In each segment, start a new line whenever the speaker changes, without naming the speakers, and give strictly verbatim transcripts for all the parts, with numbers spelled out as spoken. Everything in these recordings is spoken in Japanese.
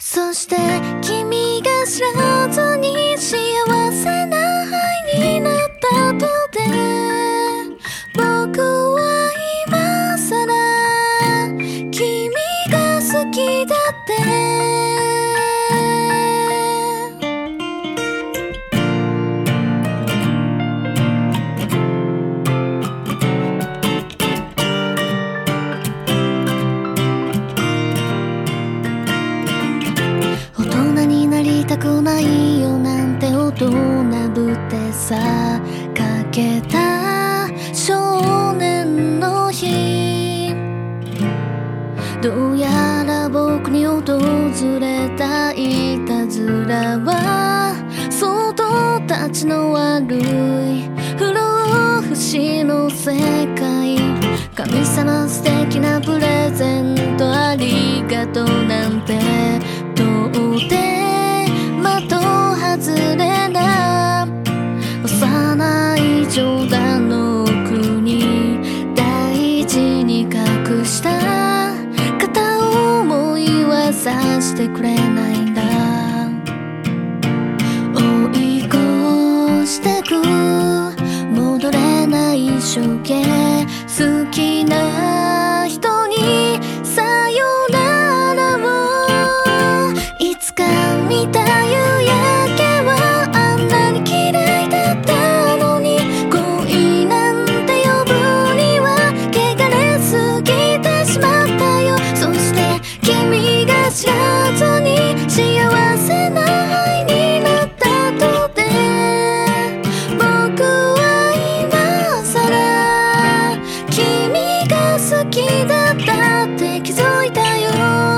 そして君が知らずに幸せな愛になったとで、僕は今さら君が好きだってたくないよなんて大人ぶってさかけた少年の日、どうやら僕に訪れたいたずらは相当たちの悪い不老不死の世界、神様素敵なプレゼントありがとうなんて到底外れな幼い冗談の奥に大事に隠した片思いはさしてくれないんだ。追い越してく戻れない処刑、好きな人にさよならをいつか見た夕焼け知らずに幸せな愛になったとで、僕は今さら君が好きだったって気づいたよ。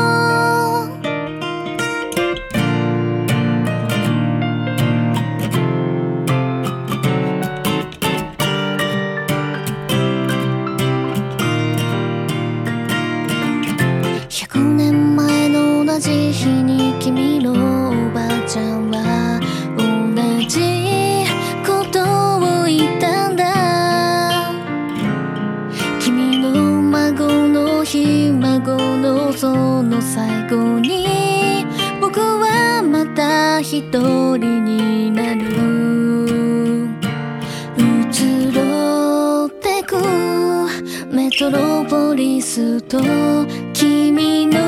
ひゃくねんまえの同じ日に君のおばあちゃんは同じことを言ったんだ。君の孫のひ孫のその最後に僕はまた一人になる。移ろってくメトロポリスと君の